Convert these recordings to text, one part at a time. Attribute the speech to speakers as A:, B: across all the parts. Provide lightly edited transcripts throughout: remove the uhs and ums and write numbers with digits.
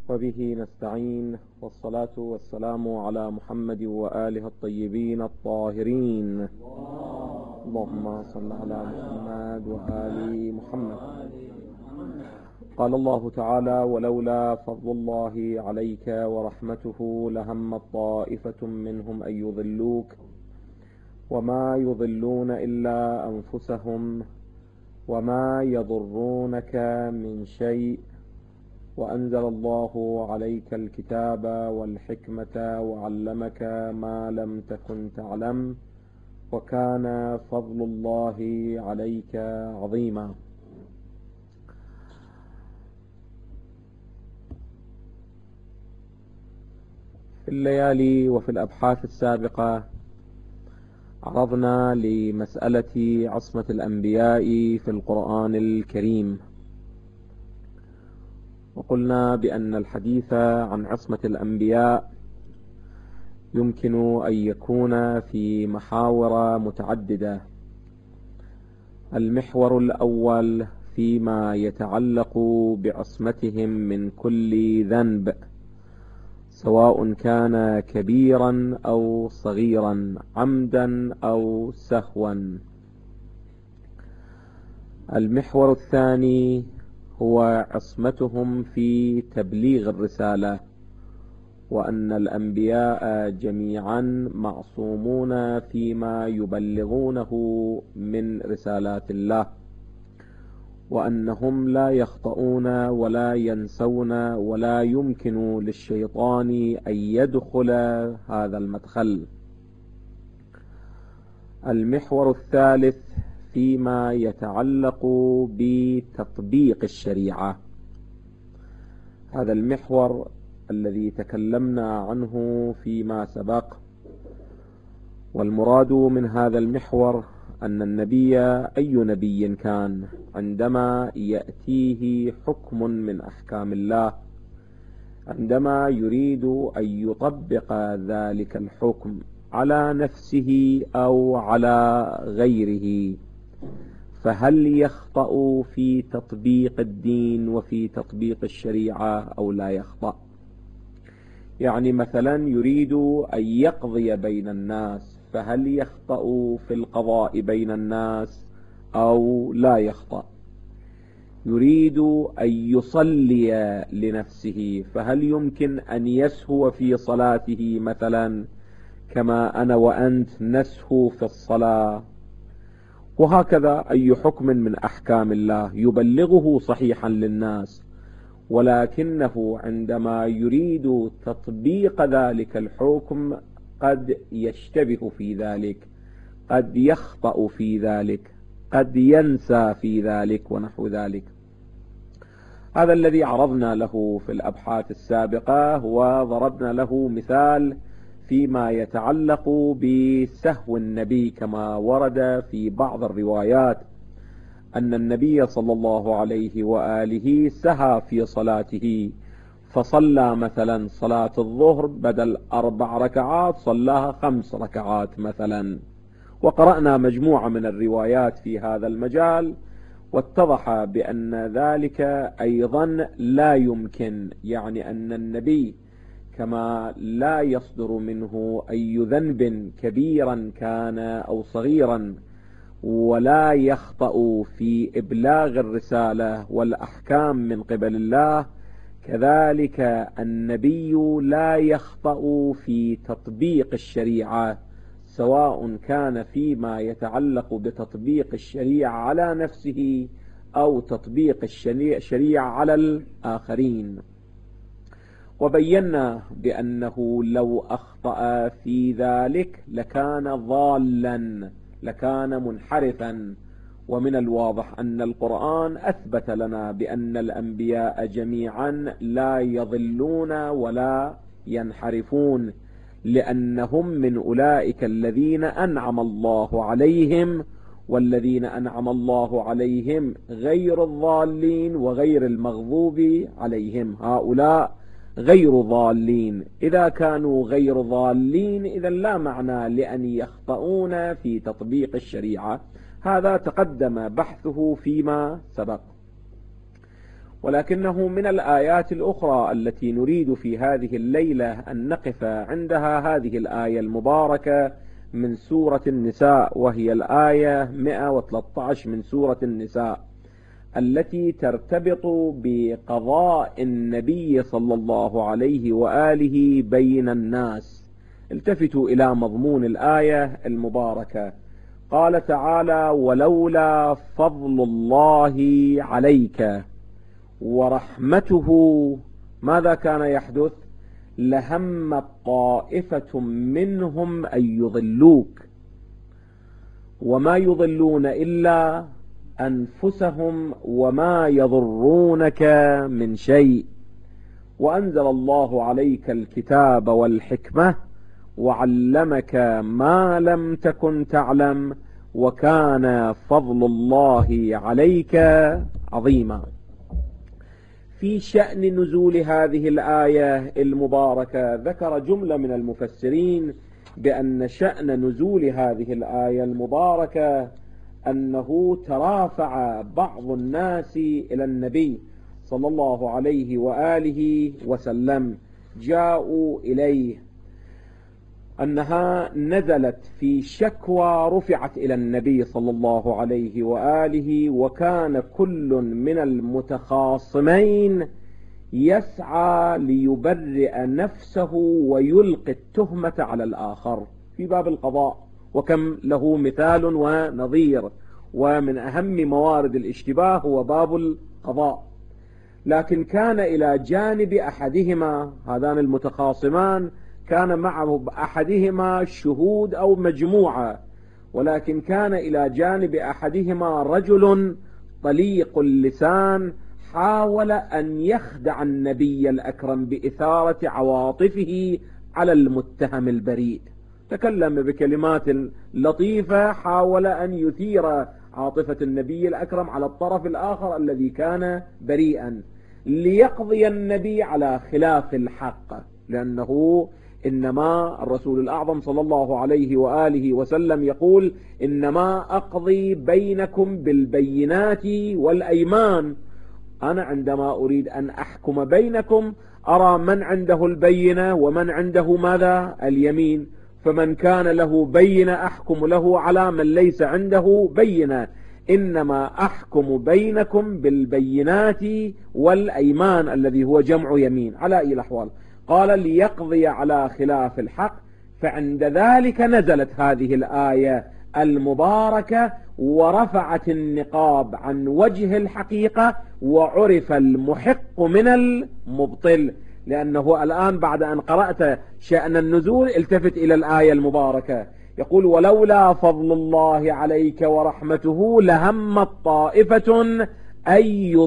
A: وبه نستعين، والصلاة والسلام على محمد وآله الطيبين الطاهرين. اللهم صل على محمد وآل محمد. قال الله تعالى: ولولا فضل الله عليك ورحمته لهم طائفة منهم أن يضلوك وما يضلون إلا أنفسهم وما يضرونك من شيء وأنزل الله عليك الكتاب والحكمة وعلمك ما لم تكن تعلم وكان فضل الله عليك عظيما. في الليالي وفي الأبحاث السابقة عرضنا لمسألة عصمة الأنبياء في القرآن الكريم، وقلنا بأن الحديث عن عصمة الأنبياء يمكن أن يكون في محاور متعددة. المحور الأول فيما يتعلق بعصمتهم من كل ذنب، سواء كان كبيرا أو صغيرا، عمدا أو سهوا. المحور الثاني هو عصمتهم في تبليغ الرسالة، وأن الأنبياء جميعا معصومون فيما يبلغونه من رسالات الله، وأنهم لا يخطئون ولا ينسون ولا يمكن للشيطان أن يدخل هذا المدخل. المحور الثالث فيما يتعلق بتطبيق الشريعة. هذا المحور الذي تكلمنا عنه فيما سبق، والمراد من هذا المحور أن النبي أي نبي كان عندما يأتيه حكم من أحكام الله، عندما يريد أن يطبق ذلك الحكم على نفسه أو على غيره، فهل يخطأ في تطبيق الدين وفي تطبيق الشريعة أو لا يخطأ؟ يعني مثلا يريد أن يقضي بين الناس، فهل يخطأ في القضاء بين الناس أو لا يخطأ؟ يريد أن يصلي لنفسه، فهل يمكن أن يسهو في صلاته مثلا كما أنا وأنت نسهو في الصلاة؟ وهكذا أي حكم من أحكام الله يبلغه صحيحا للناس، ولكنه عندما يريد تطبيق ذلك الحكم قد يشتبه في ذلك، قد يخطأ في ذلك، قد ينسى في ذلك ونحو ذلك. هذا الذي عرضنا له في الأبحاث السابقة، وضربنا له مثال فيما يتعلق بسهو النبي، كما ورد في بعض الروايات أن النبي صلى الله عليه وآله سهى في صلاته، فصلى مثلا صلاة الظهر بدل 4 ركعات صلاها 5 ركعات مثلا. وقرأنا مجموعة من الروايات في هذا المجال، واتضح بأن ذلك أيضا لا يمكن، يعني أن النبي كما لا يصدر منه أي ذنب كبيرا كان أو صغيرا، ولا يخطأ في إبلاغ الرسالة والأحكام من قبل الله، كذلك النبي لا يخطأ في تطبيق الشريعة، سواء كان فيما يتعلق بتطبيق الشريعة على نفسه أو تطبيق الشريعة على الآخرين. وبينا بأنه لو أخطأ في ذلك لكان ضالا، لكان منحرفا. ومن الواضح أن القرآن أثبت لنا بأن الأنبياء جميعا لا يضلون ولا ينحرفون، لأنهم من أولئك الذين أنعم الله عليهم، والذين أنعم الله عليهم غير الضالين وغير المغضوب عليهم. هؤلاء غير ضالين. إذا كانوا غير ضالين إذا لا معنى لأن يخطئون في تطبيق الشريعة. هذا تقدم بحثه فيما سبق. ولكنه من الآيات الأخرى التي نريد في هذه الليلة أن نقف عندها هذه الآية المباركة من سورة النساء، وهي الآية 113 من سورة النساء، التي ترتبط بقضاء النبي صلى الله عليه وآله بين الناس. التفتوا إلى مضمون الآية المباركة. قال تعالى: ولولا فضل الله عليك ورحمته ماذا كان يحدث؟ لهم طائفة منهم أن يضلوك وما يضلون إلا أنفسهم وما يضرونك من شيء، وأنزل الله عليك الكتاب والحكمة وعلمك ما لم تكن تعلم وكان فضل الله عليك عظيما. في شأن نزول هذه الآية المباركة ذكر جملة من المفسرين بأن شأن نزول هذه الآية المباركة أنه ترافع بعض الناس إلى النبي صلى الله عليه وآله وسلم، جاءوا إليه أنها نزلت في شكوى رفعت إلى النبي صلى الله عليه وآله، وكان كل من المتخاصمين يسعى ليبرئ نفسه ويلقي التهمة على الآخر في باب القضاء، وكم له مثال ونظير، ومن أهم موارد الاشتباه هو باب القضاء. لكن كان إلى جانب أحدهما، هذان المتخاصمان كان معه أحدهما شهود أو مجموعة، ولكن كان إلى جانب أحدهما رجل طليق اللسان حاول أن يخدع النبي الأكرم بإثارة عواطفه على المتهم البريء. تكلم بكلمات لطيفة، حاول أن يثير عاطفة النبي الأكرم على الطرف الآخر الذي كان بريئا، ليقضي النبي على خلاف الحق، لأنه إنما الرسول الأعظم صلى الله عليه وآله وسلم يقول: إنما أقضي بينكم بالبينات والأيمان. أنا عندما أريد أن أحكم بينكم أرى من عنده البينة ومن عنده ماذا؟ اليمين، فمن كان له بينة أحكم له على من ليس عنده بينة. إنما أحكم بينكم بالبينات والأيمان الذي هو جمع يمين على أي الأحوال. قال: ليقضي على خلاف الحق. فعند ذلك نزلت هذه الآية المباركة ورفعت النقاب عن وجه الحقيقة، وعرف المحق من المبطل. لأنه الآن بعد أن قرأت شأن النزول التفت إلى الآية المباركة، يقول: ولولا فضل الله عليك ورحمته لهمت طائفة أن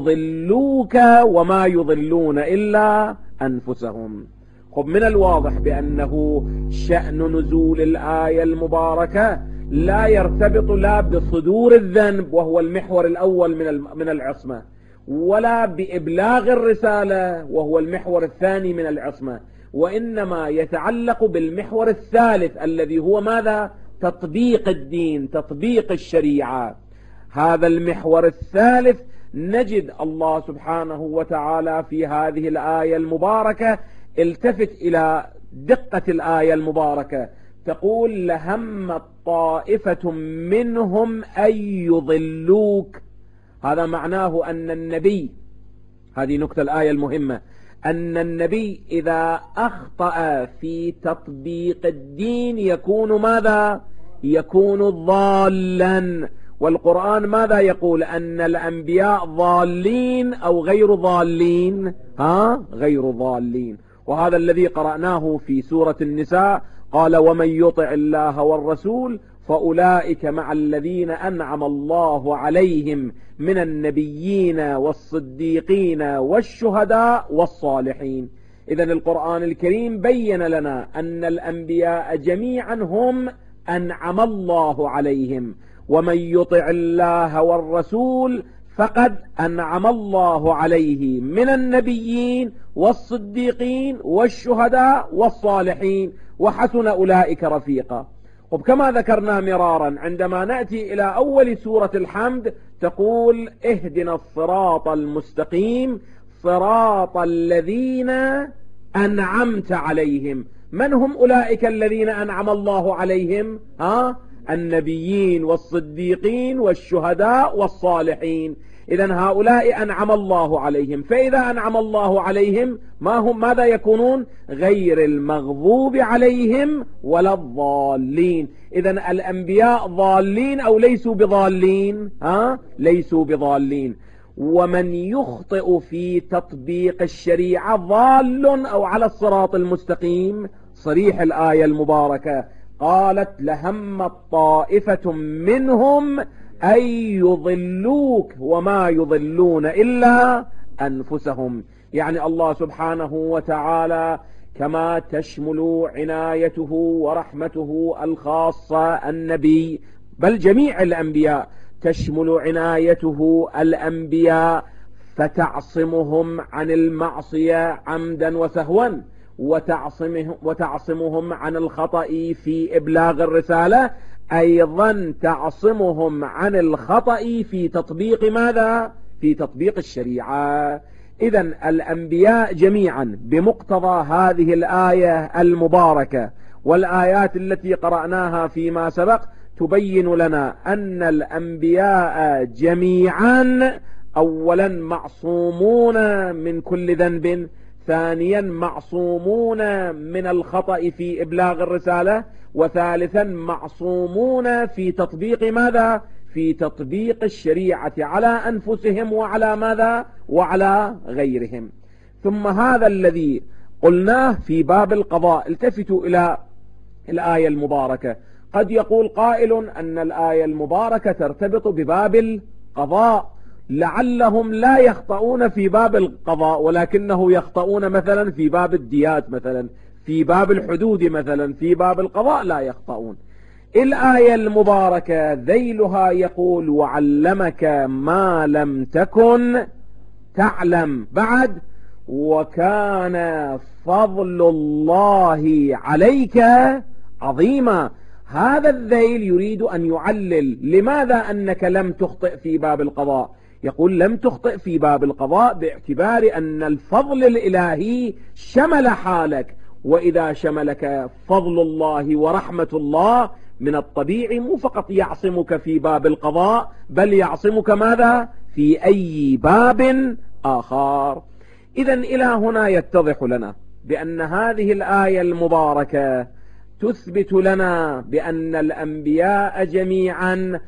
A: يضلوك وما يضلون إلا أنفسهم. خب، من الواضح بأنه شأن نزول الآية المباركة لا يرتبط لا بصدور الذنب وهو المحور الأول من العصمة، ولا بإبلاغ الرسالة وهو المحور الثاني من العصمة، وإنما يتعلق بالمحور الثالث الذي هو ماذا؟ تطبيق الدين، تطبيق الشريعة. هذا المحور الثالث نجد الله سبحانه وتعالى في هذه الآية المباركة. التفت إلى دقة الآية المباركة، تقول: لهم طائفة منهم أن يضلوك. هذا معناه أن النبي، هذه نكتة الآية المهمة، أن النبي إذا أخطأ في تطبيق الدين يكون ماذا؟ يكون ضالا. والقرآن ماذا يقول؟ أن الأنبياء ضالين أو غير ضالين؟ غير ضالين. وهذا الذي قرأناه في سورة النساء، قال: ومن يطع الله والرسول فأولئك مع الذين أنعم الله عليهم من النبيين والصديقين والشهداء والصالحين. إذن القرآن الكريم بين لنا أن الأنبياء جميعا هم أنعم الله عليهم، ومن يطع الله والرسول فقد أنعم الله عليه من النبيين والصديقين والشهداء والصالحين وحسن أولئك رفيقا. وكما ذكرنا مرارا، عندما نأتي إلى أول سورة الحمد تقول اهدنا الصراط المستقيم صراط الذين أنعمت عليهم. من هم أولئك الذين أنعم الله عليهم؟ النبيين والصديقين والشهداء والصالحين. إذن هؤلاء أنعم الله عليهم، فإذا أنعم الله عليهم ماذا يكونون؟ غير المغضوب عليهم ولا الضالين. إذن الأنبياء ضالين أو ليسوا بضالين؟ ليسوا بضالين. ومن يخطئ في تطبيق الشريعة ضال أو على الصراط المستقيم. صريح الآية المباركة قالت لهم طائفة منهم أن يضلوك وما يضلون إلا أنفسهم. يعني الله سبحانه وتعالى كما تشمل عنايته ورحمته الخاصة النبي بل جميع الأنبياء، تشمل عنايته الأنبياء فتعصمهم عن المعصية عمدا وسهوا، وتعصمهم عن الخطأ في إبلاغ الرسالة، أيضا تعصمهم عن الخطأ في تطبيق ماذا؟ في تطبيق الشريعة. إذن الأنبياء جميعا بمقتضى هذه الآية المباركة والآيات التي قرأناها فيما سبق تبين لنا أن الأنبياء جميعا أولا معصومون من كل ذنب، ثانيا معصومون من الخطأ في إبلاغ الرسالة، وثالثا معصومون في تطبيق ماذا؟ في تطبيق الشريعة على أنفسهم وعلى ماذا؟ وعلى غيرهم. ثم هذا الذي قلناه في باب القضاء. التفتوا إلى الآية المباركة. قد يقول قائل أن الآية المباركة ترتبط بباب القضاء، لعلهم لا يخطئون في باب القضاء ولكنه يخطئون مثلا في باب الديات، مثلا في باب الحدود، مثلا في باب القضاء لا يخطئون. الآية المباركة ذيلها يقول وعلمك ما لم تكن تعلم، بعد وكان فضل الله عليك عظيما. هذا الذيل يريد أن يعلل لماذا أنك لم تخطئ في باب القضاء. يقول لم تخطئ في باب القضاء باعتبار أن الفضل الإلهي شمل حالك، وإذا شملك فضل الله ورحمة الله من الطبيعي مو فقط يعصمك في باب القضاء بل يعصمك ماذا؟ في أي باب آخر. إذن إلى هنا يتضح لنا بأن هذه الآية المباركة تثبت لنا بأن الأنبياء جميعا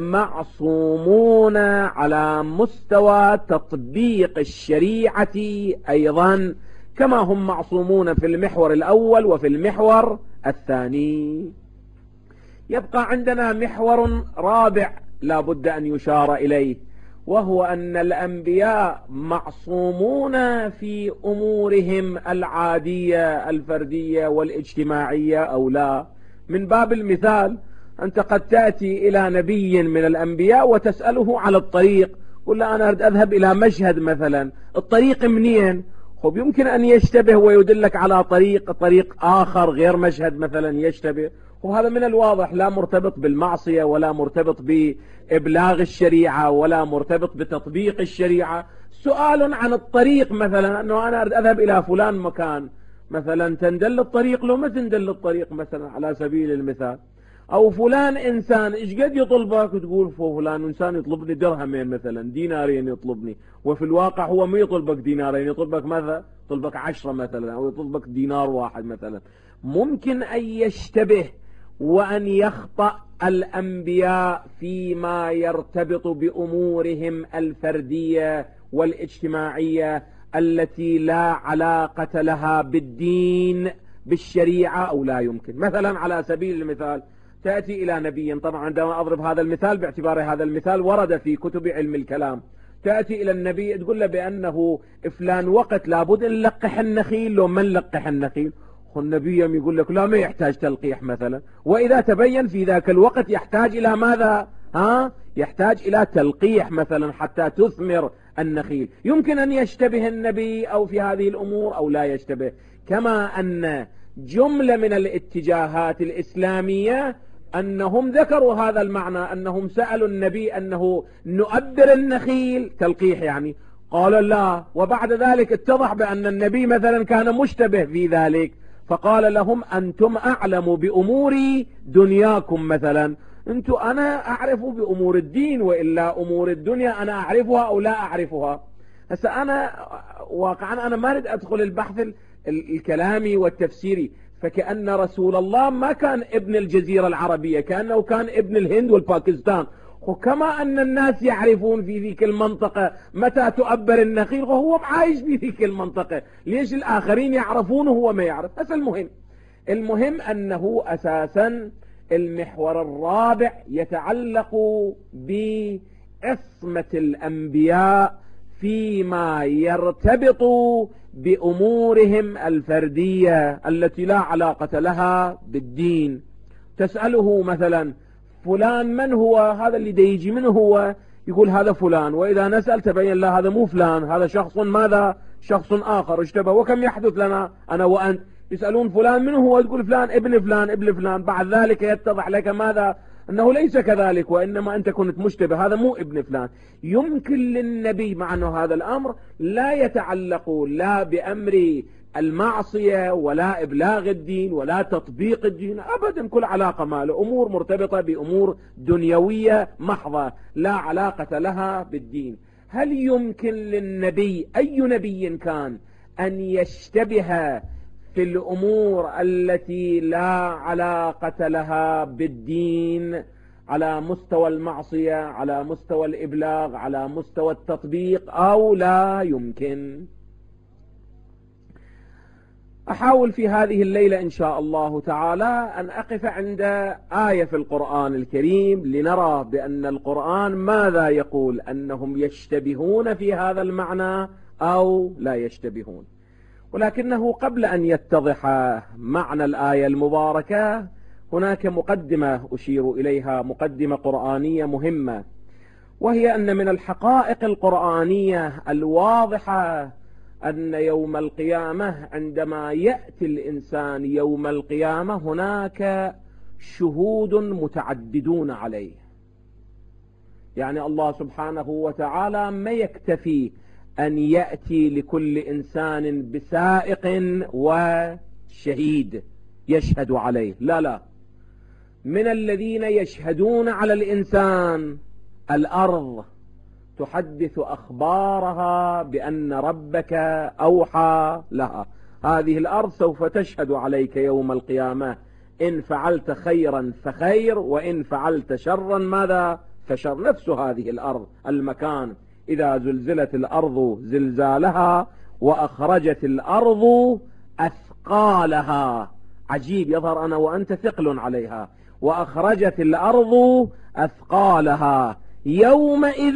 A: معصومون على مستوى تطبيق الشريعة أيضا، كما هم معصومون في المحور الأول وفي المحور الثاني. يبقى عندنا محور رابع لا بد أن يشار إليه، وهو أن الأنبياء معصومون في أمورهم العادية الفردية والاجتماعية أو لا. من باب المثال أنت قد تأتي إلى نبي من الأنبياء وتسأله على الطريق، قل له أنا أريد أذهب إلى مشهد مثلا، الطريق منين؟ خب يمكن أن يشتبه ويدلك على طريق آخر غير مشهد مثلا يشتبه، وهذا من الواضح لا مرتبط بالمعصية ولا مرتبط بإبلاغ الشريعة ولا مرتبط بتطبيق الشريعة. سؤال عن الطريق مثلا أنه أنا أريد أذهب إلى فلان مكان مثلا، تندل الطريق لو ما تندل الطريق مثلا على سبيل المثال. أو فلان إنسان إيش قد يطلبك وتقول فلان إنسان يطلبني درهمين مثلا، دينارين يطلبني، وفي الواقع هو ما يطلبك دينارين، يطلبك ماذا؟ يطلبك 10 مثلا، أو يطلبك دينار واحد مثلا. ممكن أن يشتبه وأن يخطأ الأنبياء فيما يرتبط بأمورهم الفردية والاجتماعية التي لا علاقة لها بالدين بالشريعة، أو لا يمكن. مثلا على سبيل المثال تأتي إلى نبي، طبعا عندما أضرب هذا المثال باعتبار هذا المثال ورد في كتب علم الكلام، تأتي إلى النبي تقول له بأنه فلان وقت لابد أن نلقح النخيل، لو من نلقح النخيل النبي يقول لك لا ما يحتاج تلقيح مثلا، وإذا تبين في ذاك الوقت يحتاج إلى ماذا؟ يحتاج إلى تلقيح مثلا حتى تثمر النخيل. يمكن أن يشتبه النبي أو في هذه الأمور أو لا يشتبه. كما أن جملة من الاتجاهات الإسلامية أنهم ذكروا هذا المعنى، أنهم سألوا النبي أنه نؤبر النخيل تلقيح يعني، قال لا، وبعد ذلك اتضح بأن النبي مثلا كان مشتبه في ذلك، فقال لهم أنتم أعلم بأمور دنياكم، مثلا أنا أعرف بأمور الدين، وإلا أمور الدنيا أنا أعرفها أو لا أعرفها. هسه أنا واقعا أنا ما أريد أدخل البحث الكلامي والتفسيري، فكأن رسول الله ما كان ابن الجزيرة العربية، كأنه كان ابن الهند والباكستان، وكما أن الناس يعرفون في ذيك المنطقة متى تؤبر النخيل، وهو عايش في ذيك المنطقة، ليش الآخرين يعرفون وهو ما يعرف؟ بس المهم أنه أساسا المحور الرابع يتعلق بعصمة الأنبياء فيما يرتبط بأمورهم الفردية التي لا علاقة لها بالدين. تسأله مثلا فلان من هو؟ هذا اللي يجي منه هو؟ يقول هذا فلان، وإذا نسأل تبين لا هذا مو فلان، هذا شخص ماذا؟ شخص آخر اشتبه. وكم يحدث لنا أنا وأنت، يسألون فلان من هو؟ تقول فلان ابن فلان ابن فلان، بعد ذلك يتضح لك ماذا؟ أنه ليس كذلك، وإنما أنت كنت مشتبه، هذا مو ابن فلان. يمكن للنبي مع أنه هذا الأمر لا يتعلق لا بأمر المعصية ولا إبلاغ الدين ولا تطبيق الدين أبدا، كل علاقة ما له، أمور مرتبطة بأمور دنيوية محضة لا علاقة لها بالدين. هل يمكن للنبي أي نبي كان أن يشتبه في الأمور التي لا علاقة لها بالدين على مستوى المعصية، على مستوى الإبلاغ، على مستوى التطبيق، أو لا يمكن؟ أحاول في هذه الليلة إن شاء الله تعالى أن أقف عند آية في القرآن الكريم لنرى بأن القرآن ماذا يقول، أنهم يشتبهون في هذا المعنى أو لا يشتبهون. ولكنه قبل أن يتضح معنى الآية المباركة هناك مقدمة أشير إليها، مقدمة قرآنية مهمة، وهي أن من الحقائق القرآنية الواضحة أن يوم القيامة عندما يأتي الإنسان يوم القيامة هناك شهود متعددون عليه. يعني الله سبحانه وتعالى ما يكتفي أن يأتي لكل إنسان بسائق وشهيد يشهد عليه، لا، من الذين يشهدون على الإنسان الأرض تحدث أخبارها بأن ربك أوحى لها، هذه الأرض سوف تشهد عليك يوم القيامة، إن فعلت خيرا فخير، وإن فعلت شرا ماذا؟ فشر. نفس هذه الأرض المكان، إذا زلزلت الأرض زلزالها وأخرجت الأرض أثقالها، عجيب، يظهر أنا وأنت ثقل عليها، وأخرجت الأرض أثقالها يومئذ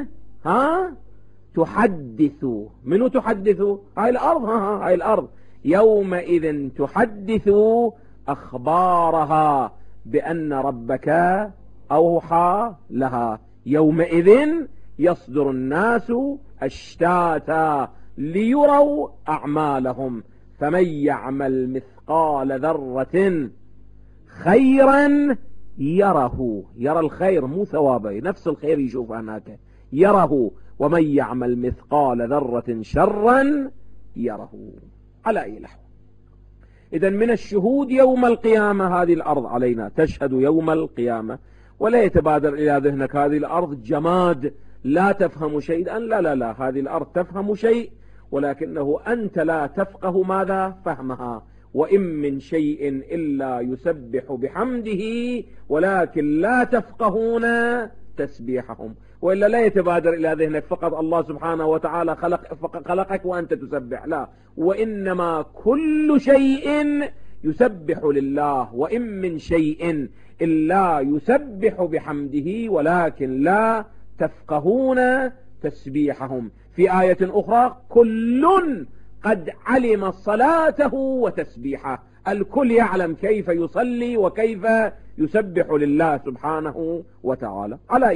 A: تحدث. منو تحدث؟ هاي الأرض، هاي الأرض يومئذ تحدث أخبارها بأن ربك أوحى لها. يومئذ يصدر الناس أشتاتا ليروا أعمالهم، فمن يعمل مثقال ذرة خيرا يره، يرى الخير مو ثوابه، نفس الخير يشوف هناك يره، ومن يعمل مثقال ذرة شرا يره. على أي لحظة إذن من الشهود يوم القيامة هذه الأرض علينا تشهد يوم القيامة، ولا يتبادر إلى ذهنك هذه الأرض جماد لا تفهم شيئا، لا، هذه الأرض تفهم شيء، ولكنه أنت لا تفقه ماذا؟ فهمها. وإن من شيء إلا يسبح بحمده ولكن لا تفقهون تسبيحهم. وإلا لا يتبادر إلى ذهنك فقط الله سبحانه وتعالى خلقك وأنت تسبح، لا، وإنما كل شيء يسبح لله، وإن من شيء إلا يسبح بحمده ولكن لا تفقهون تسبيحهم. في آية أخرى كل قد علم صلاته وتسبيحه، الكل يعلم كيف يصلي وكيف يسبح لله سبحانه وتعالى. على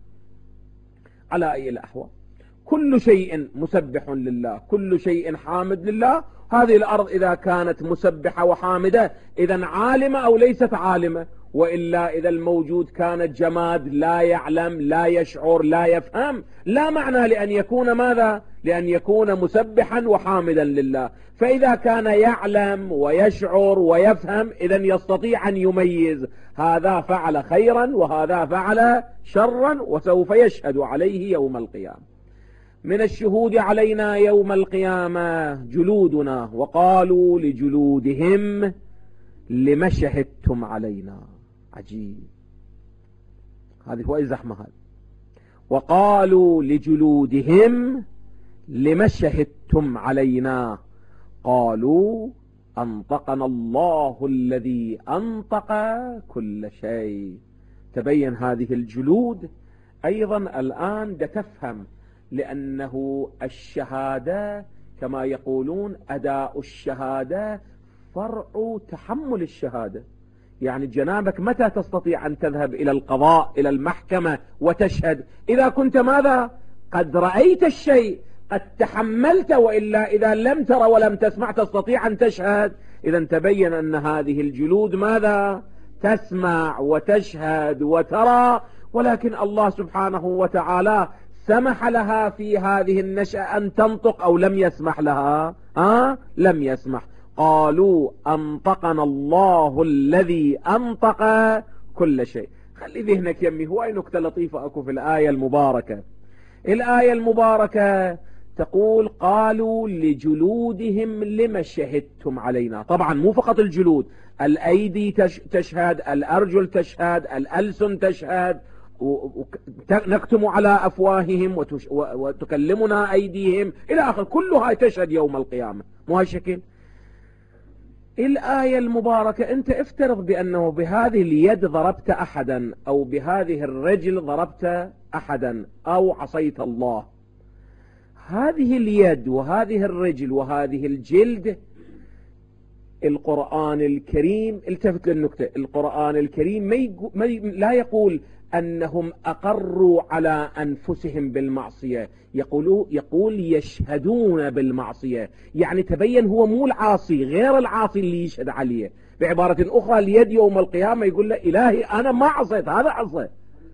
A: أي الأحوال كل شيء مسبح لله، كل شيء حامد لله. هذه الأرض إذا كانت مسبحة وحامدة إذن عالمة أو ليست عالمة؟ وإلا إذا الموجود كان جماد لا يعلم لا يشعر لا يفهم لا معنى لأن يكون ماذا؟ لأن يكون مسبحا وحامدا لله. فإذا كان يعلم ويشعر ويفهم إذن يستطيع أن يميز هذا فعل خيرا وهذا فعل شرا، وسوف يشهد عليه يوم القيامة. من الشهود علينا يوم القيامة جلودنا، وقالوا لجلودهم لما شهدتم علينا. عجيب، هذه هو الزحمة هذه. وقالوا لجلودهم لما شهدتم علينا قالوا أنطقنا الله الذي أنطق كل شيء. تبين هذه الجلود أيضا الآن تفهم، لأنه الشهادة كما يقولون أداء الشهادة فرع تحمل الشهادة. يعني جنابك متى تستطيع أن تذهب إلى القضاء إلى المحكمة وتشهد؟ إذا كنت ماذا؟ قد رأيت الشيء، قد تحملت، وإلا إذا لم ترى ولم تسمع تستطيع أن تشهد. إذا تبين أن هذه الجلود ماذا؟ تسمع وتشهد وترى، ولكن الله سبحانه وتعالى سمح لها في هذه النشأة أن تنطق أو لم يسمح لها؟ لم يسمح. قالوا أنطقنا الله الذي أنطق كل شيء. خلي ذهنك يمي، هو أي نكتة لطيفة أكو في الآية المباركة. الآية المباركة تقول قالوا لجلودهم لما شهدتم علينا. طبعا مو فقط الجلود، الأيدي تشهد، الأرجل تشهد، الألسن تشهد، نكتم على أفواههم وتكلمنا أيديهم إلى آخر، كلها تشهد يوم القيامة. مو هالشكل الآية المباركة. أنت افترض بأنه بهذه اليد ضربت أحدا، أو بهذه الرجل ضربت أحدا، أو عصيت الله. هذه اليد وهذه الرجل وهذه الجلد، القرآن الكريم، التفت للنكتة، القرآن الكريم لا يقول أنهم أقروا على أنفسهم بالمعصية، يقول يشهدون بالمعصية. يعني تبين هو مو العاصي، غير العاصي اللي يشهد عليه. بعبارة أخرى اليد يوم القيامة يقول له إلهي أنا ما عصيت، هذا عصي،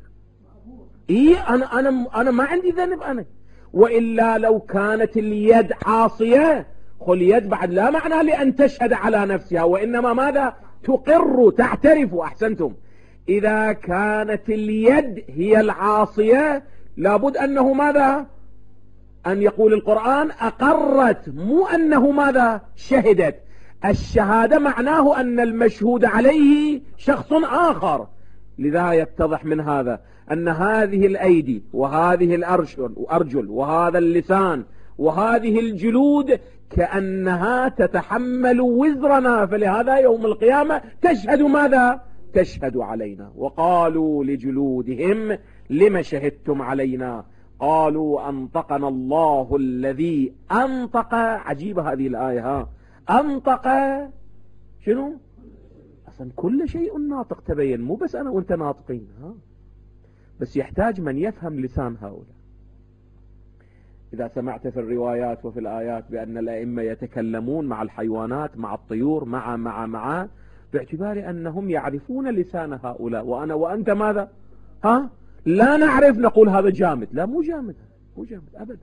A: أنا ما عندي ذنب أنا. وإلا لو كانت اليد عاصية، اليد بعد لا معنى لأن تشهد على نفسها، وإنما ماذا؟ تقر تعترف. أحسنتم. إذا كانت اليد هي العاصية لابد أنه ماذا؟ أن يقول القرآن أقرت، مو أنه ماذا؟ شهدت. الشهادة معناه أن المشهود عليه شخص آخر. لذا يتضح من هذا أن هذه الأيدي وهذه الأرجل وهذا اللسان وهذه الجلود كأنها تتحمل وزرنا، فلهذا يوم القيامة تشهد ماذا؟ تشهد علينا. وقالوا لجلودهم لما شهدتم علينا قالوا أنطقنا الله الذي أنطق. عجيبة هذه الآية، أنطق شنو؟ أصلا كل شيء ناطق. تبين مو بس أنا وأنت ناطقين، بس يحتاج من يفهم لسان هؤلاء. إذا سمعت في الروايات وفي الآيات بأن الأئمة يتكلمون مع الحيوانات مع الطيور مع باعتبار أنهم يعرفون لسان هؤلاء، وأنا وأنت ماذا؟ لا نعرف، نقول هذا جامد. لا، مو جامد، مو جامد أبدا.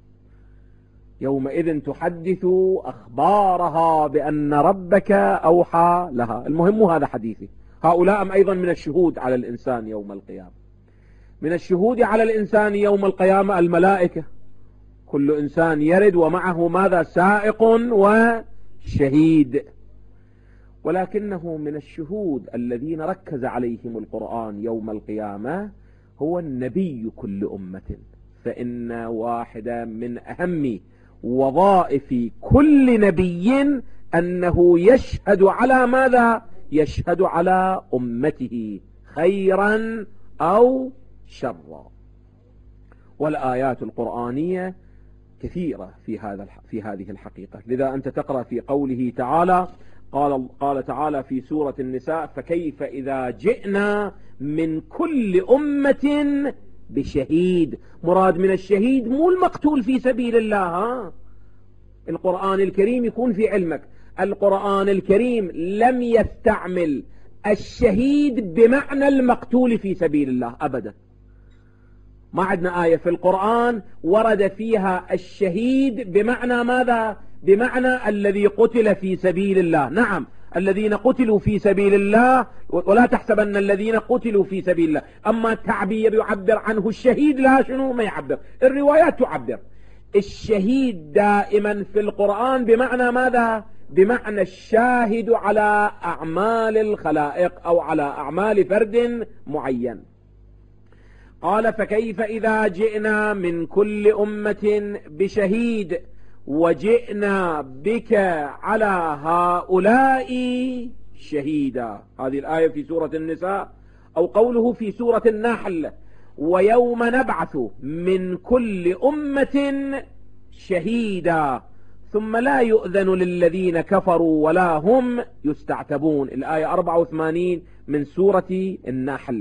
A: يومئذ تحدث أخبارها بأن ربك أوحى لها. المهم هذا حديثي. هؤلاء أيضا من الشهود على الإنسان يوم القيامة. من الشهود على الإنسان يوم القيامة الملائكة. كل إنسان يرد ومعه ماذا؟ سائق وشهيد. ولكنه من الشهود الذين ركز عليهم القرآن يوم القيامة هو النبي كل أمة. فإن واحدة من أهم وظائف كل نبي أنه يشهد على ماذا؟ يشهد على أمته خيرا أو شرا. والآيات القرآنية كثيرة في هذه الحقيقة. لذا أنت تقرأ في قوله تعالى، قال تعالى في سورة النساء فكيف إذا جئنا من كل أمة بشهيد. مراد من الشهيد مو المقتول في سبيل الله. القرآن الكريم يكون في علمك، القرآن الكريم لم يستعمل الشهيد بمعنى المقتول في سبيل الله أبدا. ما عندنا آية في القرآن ورد فيها الشهيد بمعنى ماذا؟ بمعنى الذي قتل في سبيل الله. نعم الذين قتلوا في سبيل الله، ولا تحسبن الذين قتلوا في سبيل الله. أما تعبير يعبر عنه الشهيد لا، شنو ما يعبر، الروايات تعبر الشهيد دائما في القرآن بمعنى ماذا؟ بمعنى الشاهد على أعمال الخلائق أو على أعمال فرد معين. قال فكيف إذا جئنا من كل أمة بشهيد وجئنا بك على هؤلاء شهيدا. هذه الآية في سورة النساء، أو قوله في سورة النحل ويوم نبعث من كل أمة شهيدا ثم لا يؤذن للذين كفروا ولا هم يستعتبون. الآية 84 من سورة النحل.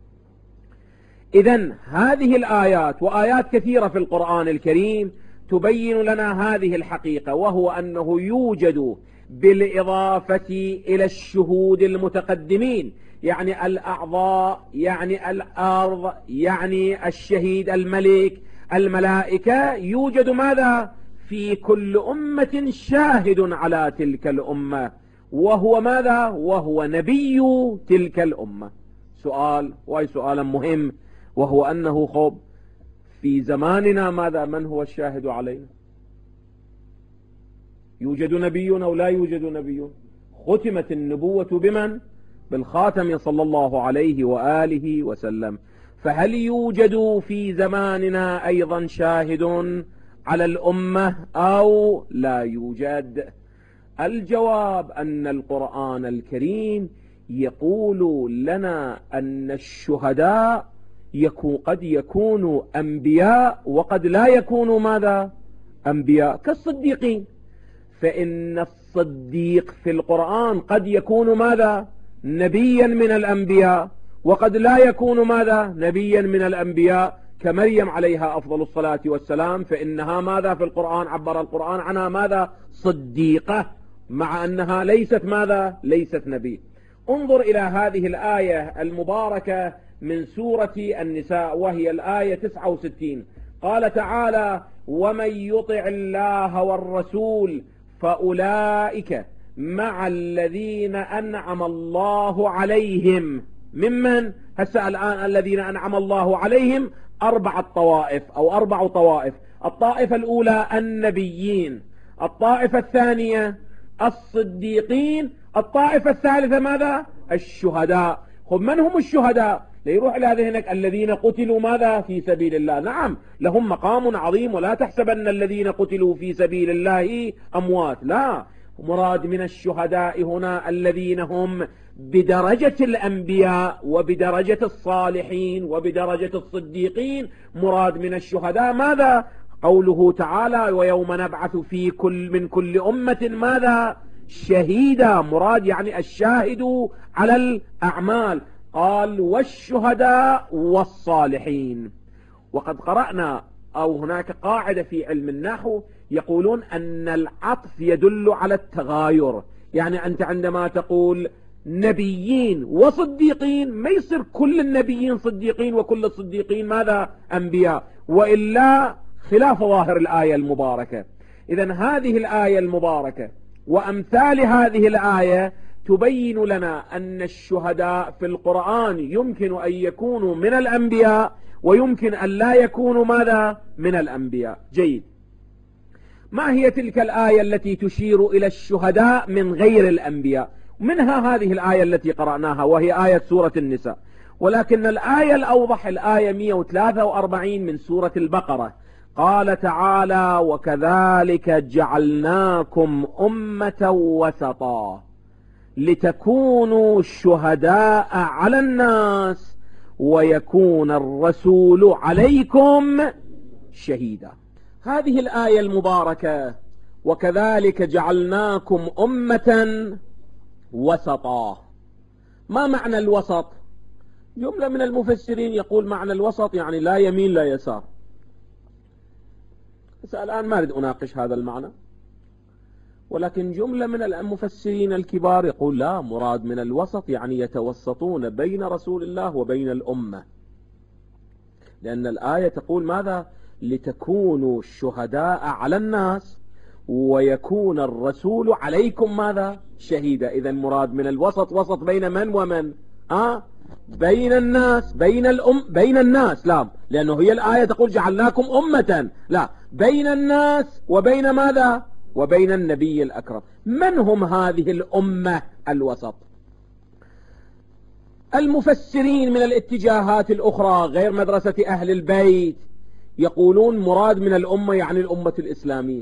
A: إذن هذه الآيات وآيات كثيرة في القرآن الكريم تبين لنا هذه الحقيقة، وهو أنه يوجد بالإضافة إلى الشهود المتقدمين، يعني الأعضاء، يعني الأرض، يعني الشهيد، الملك، الملائكة، يوجد ماذا؟ في كل أمة شاهد على تلك الأمة، وهو ماذا؟ وهو نبي تلك الأمة. سؤال، وأي سؤال مهم، وهو أنه خب في زماننا ماذا؟ من هو الشاهد علينا؟ يوجد نبي أو لا يوجد نبي؟ ختمت النبوة بمن؟ بالخاتم صلى الله عليه وآله وسلم. فهل يوجد في زماننا أيضا شاهد على الأمة أو لا يوجد؟ الجواب أن القرآن الكريم يقول لنا أن الشهداء قد يكونوا أنبياء وقد لا يكونوا ماذا؟ أنبياء، كالصديقين. فإن الصديق في القرآن قد يكون ماذا؟ نبيا من الأنبياء، وقد لا يكون ماذا؟ نبيا من الأنبياء، كمريم عليها أفضل الصلاة والسلام، فإنها ماذا في القرآن؟ عبر القرآن عنها ماذا؟ صديقة، مع أنها ليست ماذا؟ ليست نبي. انظر إلى هذه الآية المباركة من سورة النساء، وهي الآية 69. قال تعالى ومن يطع الله والرسول فأولئك مع الذين أنعم الله عليهم. ممن؟ هسه الآن الذين أنعم الله عليهم 4 طوائف أو 4 طوائف. الطائفة الأولى النبيين، الطائفة الثانية الصديقين، الطائفة الثالثة ماذا؟ الشهداء. خب من هم الشهداء؟ ليروح إلى ذهنك الذين قتلوا ماذا؟ في سبيل الله. نعم لهم مقام عظيم، ولا تحسبن الذين قتلوا في سبيل الله أموات، لا، مراد من الشهداء هنا الذين هم بدرجة الأنبياء وبدرجة الصالحين وبدرجة الصديقين. مراد من الشهداء ماذا؟ قوله تعالى ويوم نبعث من كل أمة ماذا؟ شهيدا. مراد يعني الشاهد على الأعمال. قال والشهداء والصالحين. وقد قرأنا أو هناك قاعدة في علم النحو يقولون أن العطف يدل على التغاير. يعني أنت عندما تقول نبيين وصديقين ما يصير كل النبيين صديقين وكل الصديقين ماذا؟ أنبياء، وإلا خلاف ظاهر الآية المباركة. إذن هذه الآية المباركة وأمثال هذه الآية تبين لنا أن الشهداء في القرآن يمكن أن يكونوا من الأنبياء ويمكن أن لا يكونوا ماذا؟ من الأنبياء. جيد. ما هي تلك الآية التي تشير إلى الشهداء من غير الأنبياء؟ منها هذه الآية التي قرأناها وهي آية سورة النساء، ولكن الآية الأوضح الآية 143 من سورة البقرة. قال تعالى وكذلك جعلناكم أمة وسطا لتكونوا شهداء على الناس ويكون الرسول عليكم شهيدا. هذه الآية المباركة وكذلك جعلناكم أمة وسطا، ما معنى الوسط؟ جملة من المفسرين يقول معنى الوسط يعني لا يمين لا يسار، بس الآن ما أريد أناقش هذا المعنى، ولكن جملة من المفسرين الكبار يقول لا، مراد من الوسط يعني يتوسطون بين رسول الله وبين الأمة، لأن الآية تقول ماذا؟ لتكونوا شهداء على الناس ويكون الرسول عليكم ماذا؟ شهيدا. إذا مراد من الوسط، وسط بين من ومن؟ بين الناس، بين الناس، لا، لأنه هي الآية تقول جعلناكم أمة، لا، بين الناس وبين ماذا؟ وبين النبي الأكرم. من هم هذه الأمة الوسط؟ المفسرين من الاتجاهات الأخرى غير مدرسة أهل البيت يقولون مراد من الأمة يعني الأمة الإسلامية.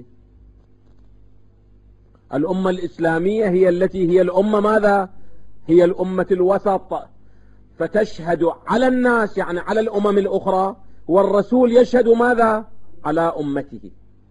A: الأمة الإسلامية هي التي هي الأمة ماذا؟ هي الأمة الوسط، فتشهد على الناس يعني على الأمم الأخرى، والرسول يشهد ماذا؟ على أمته.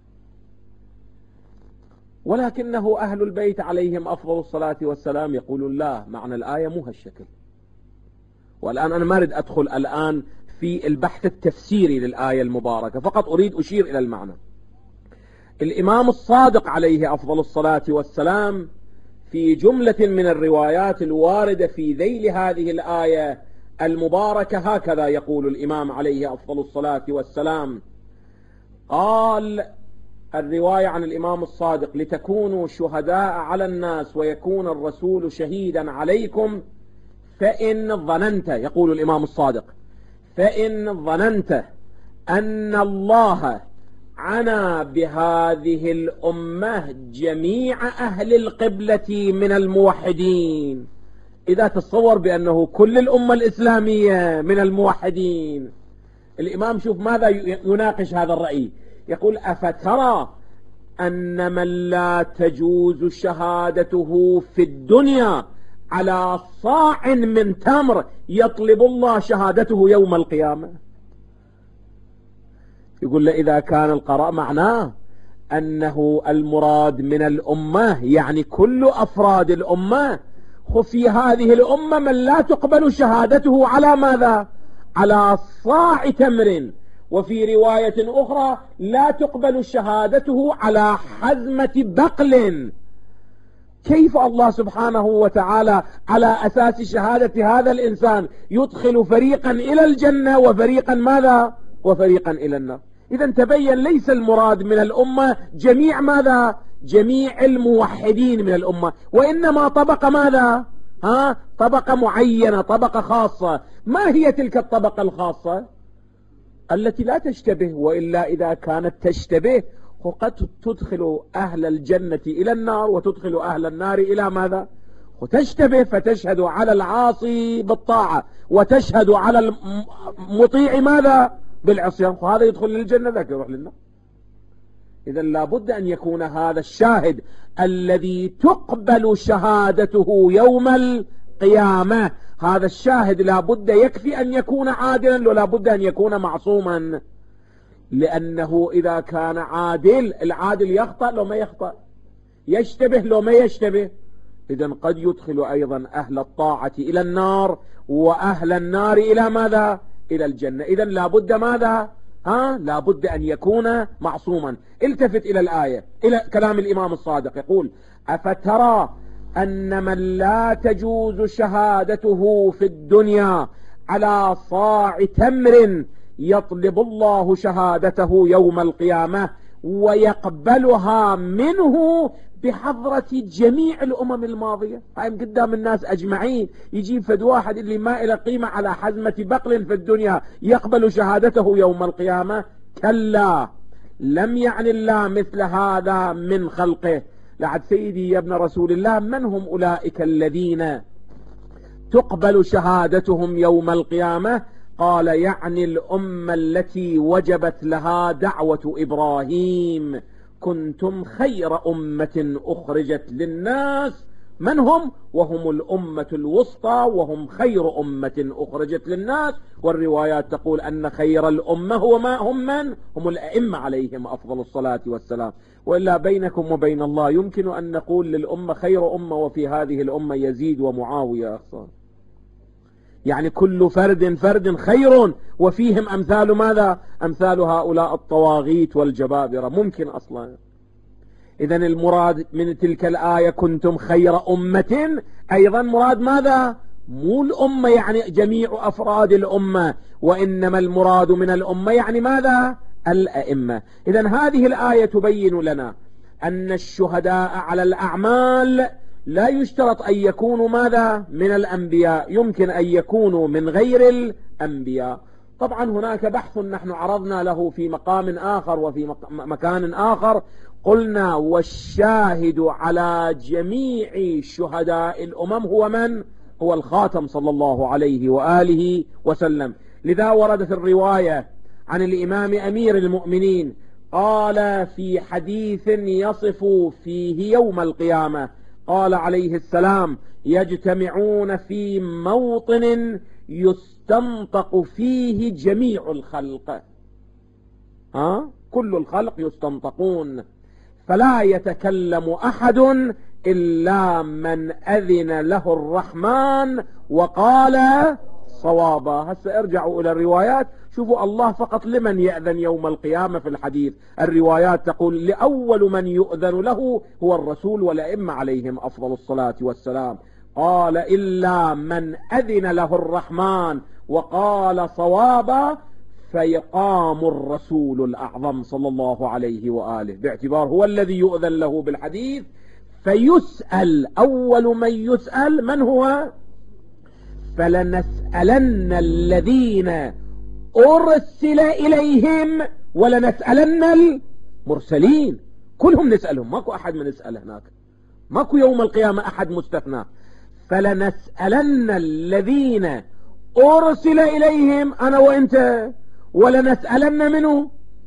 A: ولكنه أهل البيت عليهم أفضل الصلاة والسلام يقولون لا، معنى الآية مو هالشكل. والآن أنا ما أريد أدخل الآن في البحث التفسيري للآية المباركة، فقط أريد أشير إلى المعنى. الإمام الصادق عليه أفضل الصلاة والسلام في جملة من الروايات الواردة في ذيل هذه الآية المباركة هكذا يقول الإمام عليه أفضل الصلاة والسلام، قال الرواية عن الإمام الصادق: لتكونوا شهداء على الناس ويكون الرسول شهيدا عليكم، فإن ظننت، يقول الإمام الصادق، فإن ظننت أن الله عنا بهذه الأمة جميع أهل القبلة من الموحدين. إذا تصور بأنه كل الأمة الإسلامية من الموحدين، الإمام شوف ماذا يناقش هذا الرأي، يقول: أفترى أن من لا تجوز شهادته في الدنيا على صاع من تمر يطلب الله شهادته يوم القيامة؟ يقول له إذا كان القراء معناه أنه المراد من الأمة يعني كل أفراد الأمة، وفي هذه الأمة من لا تقبل شهادته على ماذا؟ على صاع تمر، وفي رواية أخرى لا تقبل شهادته على حزمة بقل. كيف الله سبحانه وتعالى على أساس شهادة هذا الإنسان يدخل فريقا إلى الجنة وفريقا ماذا؟ وفريقا إلى النار. إذا تبين ليس المراد من الأمة جميع ماذا؟ جميع الموحدين من الأمة، وإنما طبقة ماذا؟ طبقة معينة، طبقة خاصة. ما هي تلك الطبقة الخاصة؟ التي لا تشتبه، وإلا إذا كانت تشتبه وقد تدخل أهل الجنة إلى النار وتدخل أهل النار إلى ماذا؟ وتشتبه، فتشهد على العاصي بالطاعة وتشهد على المطيع ماذا؟ بالعصيان، وهذا يدخل للجنة ذاك يروح للنار. إذا لابد أن يكون هذا الشاهد الذي تقبل شهادته يوم القيامة، هذا الشاهد لابد يكفي أن يكون عادلا ولا بد أن يكون معصوما، لأنه إذا كان عادل، العادل يخطأ لو ما يخطأ، يشتبه لو ما يشتبه. إذا قد يدخل أيضا أهل الطاعة إلى النار وأهل النار إلى ماذا؟ إلى الجنة. إذا لابد ماذا؟ لابد أن يكون معصوما. التفت إلى الآية، إلى كلام الإمام الصادق، يقول: أفترى أن من لا تجوز شهادته في الدنيا على صاع تمر يطلب الله شهادته يوم القيامة ويقبلها منه بحضرة جميع الأمم الماضية. قائم قدام الناس أجمعين، يجيب فد واحد اللي ما إلى قيمة على حزمة بقل في الدنيا يقبل شهادته يوم القيامة؟ كلا، لم يعني الله مثل هذا من خلقه. لعد سيدي يا ابن رسول الله، من هم أولئك الذين تقبل شهادتهم يوم القيامة؟ قال: يعني الأمة التي وجبت لها دعوة إبراهيم، كنتم خير أمة أخرجت للناس. من هم؟ وهم الأمة الوسطى، وهم خير أمة أخرجت للناس. والروايات تقول أن خير الأمة هو ما هم من؟ هم الأئمة عليهم أفضل الصلاة والسلام. وإلا بينكم وبين الله يمكن أن نقول للأمة خير أمة وفي هذه الأمة يزيد ومعاوية أخصار، يعني كل فرد خير، وفيهم أمثال ماذا؟ أمثال هؤلاء الطواغيت والجبابرة. ممكن أصلا. إذن المراد من تلك الآية كنتم خير أمة، أيضا مراد ماذا؟ مو الأمة يعني جميع أفراد الأمة، وإنما المراد من الأمة يعني ماذا؟ الأئمة. إذن هذه الآية تبين لنا أن الشهداء على الأعمال لا يشترط أن يكونوا ماذا؟ من الأنبياء، يمكن أن يكونوا من غير الأنبياء. طبعا هناك بحث نحن عرضنا له في مقام آخر وفي مكان آخر، قلنا والشاهد على جميع شهداء الأمم هو من؟ هو الخاتم صلى الله عليه وآله وسلم. لذا وردت الرواية عن الإمام أمير المؤمنين قال في حديث يصف فيه يوم القيامة، قال عليه السلام: يجتمعون في موطن يستنطق فيه جميع الخلق، كل الخلق يستنطقون، فلا يتكلم أحد إلا من أذن له الرحمن وقال صوابا. هسه ارجعوا إلى الروايات، شوفوا الله فقط لمن يأذن يوم القيامة في الحديث. الروايات تقول لأول من يؤذن له هو الرسول والأئمة عليهم أفضل الصلاة والسلام. قال إلا من أذن له الرحمن وقال صوابا، فيقام الرسول الأعظم صلى الله عليه وآله، باعتبار هو الذي يؤذن له بالحديث، فيسأل. أول من يسأل من هو؟ فلنسألن الذين أرسل إليهم ولنسألن المرسلين، كلهم نسألهم، ماكو أحد من نسأل هناك، ماكو يوم القيامة أحد مستثنى. فلنسألن الذين أرسل إليهم، أنا وإنت، ولنسألن منه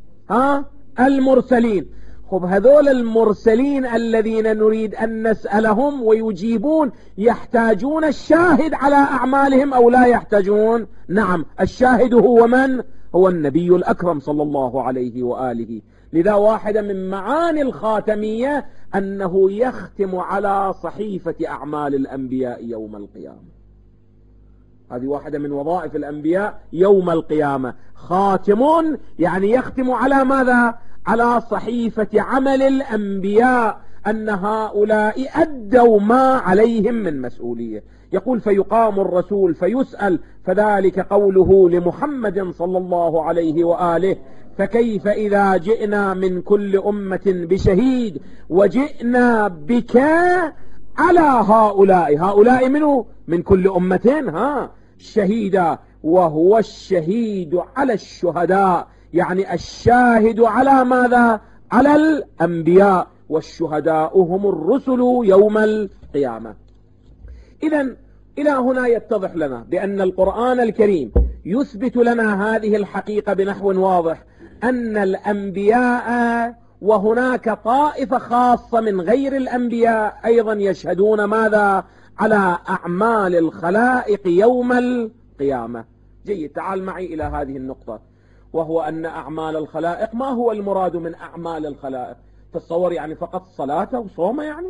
A: المرسلين. خب هذول المرسلين الذين نريد أن نسألهم ويجيبون يحتاجون الشاهد على أعمالهم أو لا يحتاجون؟ نعم، الشاهد هو من؟ هو النبي الأكرم صلى الله عليه وآله. لذا واحدة من معاني الخاتمية أنه يختم على صحيفة أعمال الأنبياء يوم القيامة. هذه واحدة من وظائف الأنبياء يوم القيامة، خاتم يعني يختم على ماذا؟ على صحيفة عمل الأنبياء، أن هؤلاء أدوا ما عليهم من مسؤولية. يقول فيقام الرسول فيسأل، فذلك قوله لمحمد صلى الله عليه وآله: فكيف إذا جئنا من كل أمة بشهيد وجئنا بك على هؤلاء. هؤلاء منه؟ من كل أمة شهيدا، وهو الشهيد على الشهداء، يعني الشاهد على ماذا؟ على الأنبياء، والشهداء هم الرسل يوم القيامة. إذن إلى هنا يتضح لنا بأن القرآن الكريم يثبت لنا هذه الحقيقة بنحو واضح، أن الأنبياء وهناك طائفة خاصة من غير الأنبياء أيضا يشهدون ماذا؟ على أعمال الخلائق يوم القيامة. جيد، تعال معي إلى هذه النقطة، وهو أن أعمال الخلائق، ما هو المراد من أعمال الخلائق؟ تتصور يعني فقط صلاة وصوم؟ يعني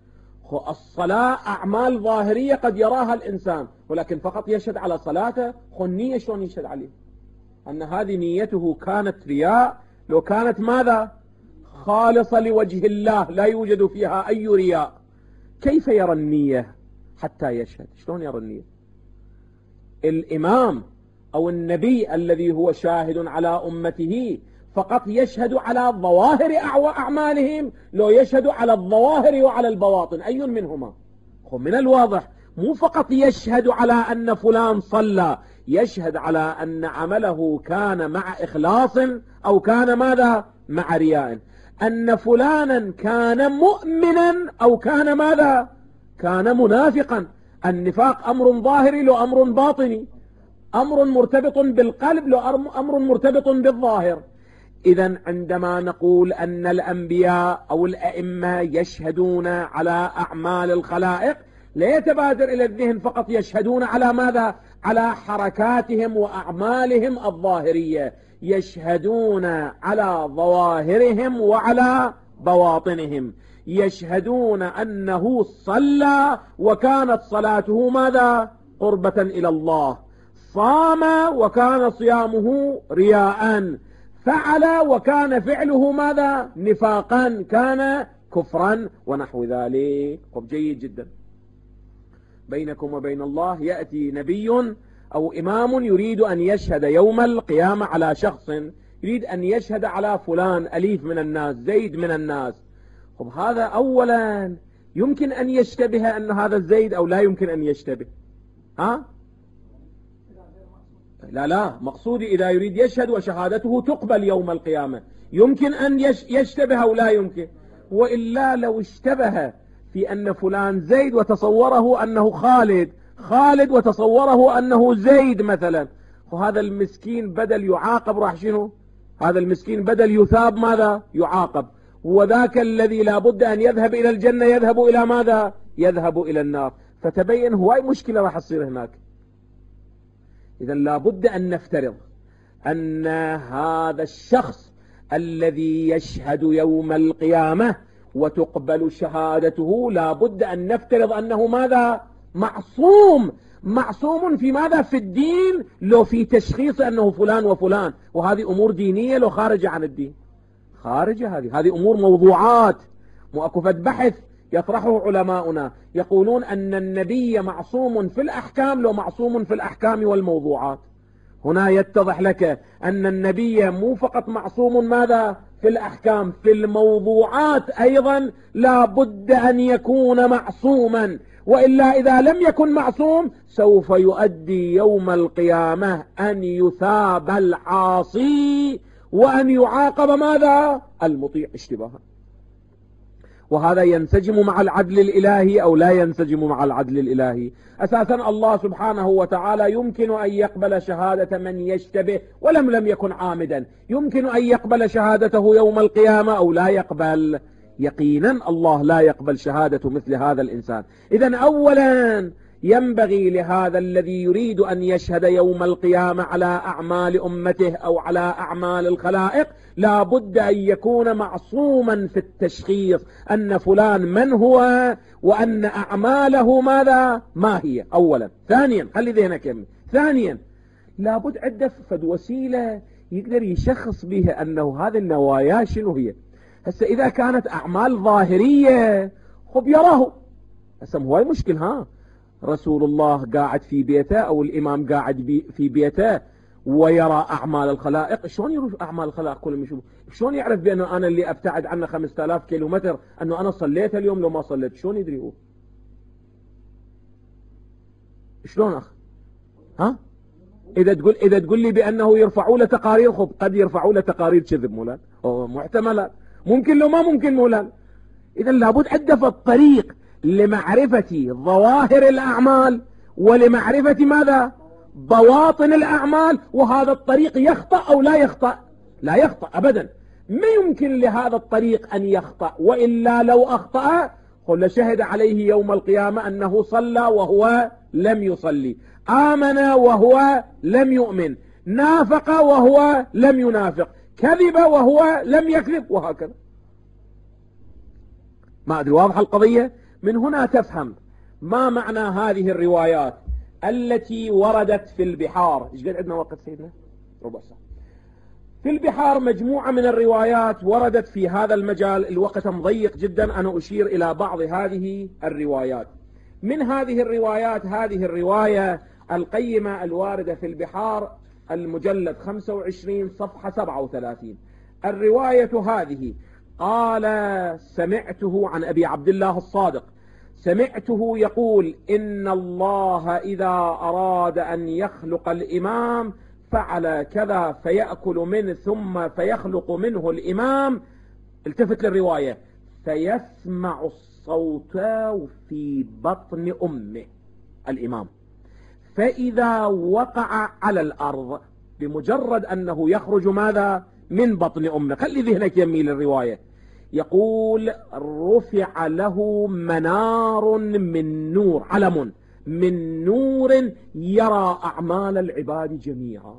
A: الصلاة أعمال ظاهرية قد يراها الإنسان، ولكن فقط يشهد على صلاته. النية شلون يشهد عليه؟ أن هذه نيته كانت رياء، لو كانت ماذا؟ خالصة لوجه الله لا يوجد فيها أي رياء، كيف يرى النية حتى يشهد؟ شلون يرى النية؟ الإمام أو النبي الذي هو شاهد على أمته فقط يشهد على ظواهر أعمالهم، لو يشهد على الظواهر وعلى البواطن أي منهما؟ من الواضح مو فقط يشهد على أن فلان صلى، يشهد على أن عمله كان مع إخلاص أو كان ماذا؟ مع رياء، أن فلانا كان مؤمنا أو كان ماذا؟ كان منافقا. النفاق أمر ظاهري لو أمر باطني، أمر مرتبط بالقلب لو أمر مرتبط بالظاهر. إذن عندما نقول أن الأنبياء أو الأئمة يشهدون على أعمال الخلائق، لا يتبادر إلى الذهن فقط يشهدون على ماذا؟ على حركاتهم وأعمالهم الظاهرية، يشهدون على ظواهرهم وعلى بواطنهم. يشهدون أنه صلى وكانت صلاته ماذا؟ قربة إلى الله، صام وكان صيامه رياء، فعل وكان فعله ماذا؟ نفاقا، كان كفرا ونحو ذلك. طب جيد جدا. بينكم وبين الله يأتي نبي أو إمام يريد أن يشهد يوم القيامة على شخص، يريد أن يشهد على فلان أليف من الناس، زيد من الناس. طب هذا أولا يمكن أن يشتبه أن هذا الزيد أو لا يمكن أن يشتبه؟ لا مقصودي إذا يريد يشهد وشهادته تقبل يوم القيامة، يمكن أن يشتبه أو لا يمكن. وإلا لو اشتبه في أن فلان زيد وتصوره أنه خالد وتصوره أنه زيد مثلا، وهذا المسكين بدل يعاقب راح شنو؟ هذا المسكين بدل يثاب ماذا؟ يعاقب. وذاك الذي لابد أن يذهب إلى الجنة يذهب إلى ماذا؟ يذهب إلى النار. فتبين هواي مشكلة راح تصير هناك. إذا لابد أن نفترض أن هذا الشخص الذي يشهد يوم القيامة وتقبل شهادته لابد أن نفترض أنه ماذا؟ معصوم في ماذا؟ في الدين، لو في تشخيص أنه فلان وفلان. وهذه أمور دينية لو خارجة عن الدين، خارجة. هذه أمور موضوعات مؤكفة بحث يطرحه علماؤنا، يقولون أن النبي معصوم في الأحكام لو معصوم في الأحكام والموضوعات. هنا يتضح لك أن النبي مو فقط معصوم ماذا؟ في الأحكام، في الموضوعات أيضا لا بد أن يكون معصوما. وإلا إذا لم يكن معصوم سوف يؤدي يوم القيامة أن يثاب العاصي وأن يعاقب ماذا؟ المطيع اشتباها. وهذا ينسجم مع العدل الإلهي أو لا ينسجم مع العدل الإلهي؟ أساسا الله سبحانه وتعالى يمكن أن يقبل شهادة من يشتبه ولم يكن عامدا، يمكن أن يقبل شهادته يوم القيامة أو لا يقبل. يقينا الله لا يقبل شهادة مثل هذا الإنسان. إذن أولا ينبغي لهذا الذي يريد أن يشهد يوم القيامة على أعمال أمته أو على أعمال الخلائق لا بد أن يكون معصوما في التشخيص أن فلان من هو وأن أعماله ماذا؟ ما هي أولا. ثانيا خلي ذهنك يمي، ثانيا لا بد عنده فد وسيلة يقدر يشخص بها أنه هذه النوايا شنو هي. هسه إذا كانت أعمال ظاهرية خب يراه. هسه هواي مشكل. رسول الله قاعد في بيته أو الإمام قاعد في بيته ويرى أعمال الخلائق. شلون يروح أعمال الخلائق كلهم يشوفوا؟ شلون يعرف بأنه أنا اللي أبتعد عنه 5000 كيلومتر أنه أنا صليت اليوم لو ما صليت؟ شلون يدري هو؟ شلون أخ؟ إذا تقول لي بأنه يرفعوا له تقارير، خب قد يرفعوا له تقارير كذب مولانا، محتملات، ممكن لو ما ممكن مولانا. إذا لابد عنده في الطريق لمعرفة ظواهر الأعمال ولمعرفة ماذا؟ بواطن الأعمال. وهذا الطريق يخطأ أو لا يخطأ؟ لا يخطأ أبدا. ما يمكن لهذا الطريق أن يخطأ، وإلا لو أخطأ قل شهد عليه يوم القيامة أنه صلى وهو لم يصلي، آمن وهو لم يؤمن، نافق وهو لم ينافق، كذب وهو لم يكذب، وهكذا. ما أدري واضح القضية؟ من هنا تفهم ما معنى هذه الروايات التي وردت في البحار. ايش قد عندنا وقت سيدنا؟ ربع ساعة. في البحار مجموعة من الروايات وردت في هذا المجال. الوقت مضيق جدا، أنا أشير إلى بعض هذه الروايات. من هذه الروايات هذه الرواية القيمة الواردة في البحار المجلد 25 صفحة 37. الرواية هذه قال سمعته عن أبي عبد الله الصادق، سمعته يقول إن الله إذا أراد أن يخلق الإمام فعل كذا فيأكل منه ثم فيخلق منه الإمام. التفت للرواية: فيسمع الصوت في بطن أمه الإمام، فإذا وقع على الأرض بمجرد أنه يخرج ماذا؟ من بطن أمه. خلي ذهنك يميل الرواية. يقول رفع له منار من نور، علم من نور يرى أعمال العباد جميعا.